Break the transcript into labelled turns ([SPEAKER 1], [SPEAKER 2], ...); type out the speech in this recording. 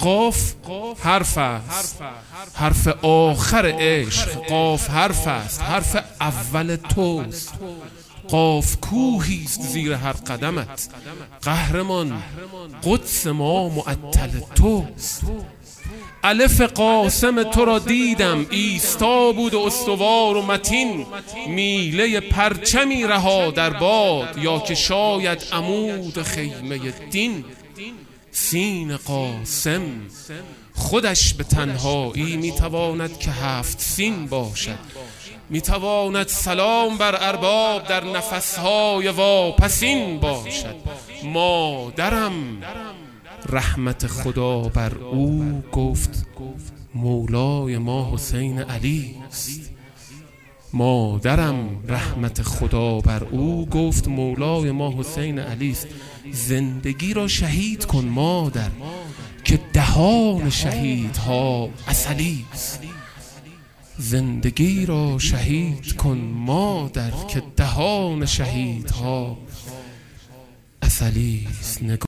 [SPEAKER 1] قاف حرف است، حرف آخر عشق. قاف حرف است، حرف اول توست. قاف کوهیست زیر هر قدمت، قهرمان قدس ما معطل توست. الف قاسم تو را دیدم، ایستا بود و استوار و متین، میله پرچمی رها در باد، یا که شاید عمود خیمه دین. سین قاسم خودش به تنهایی میتواند که 7 سین باشد، میتواند سلام بر ارباب در نفسهای واپسین باشد. مادرم رحمت خدا بر او گفت مولای ما حسین علی است. مادرم رحمت خدا بر او گفت مولای ما حسین علی است. زندگی را شهید کن مادر که دهان شهیدها عسلی است. زندگی را شهید کن مادر که دهان شهیدها عسلی است.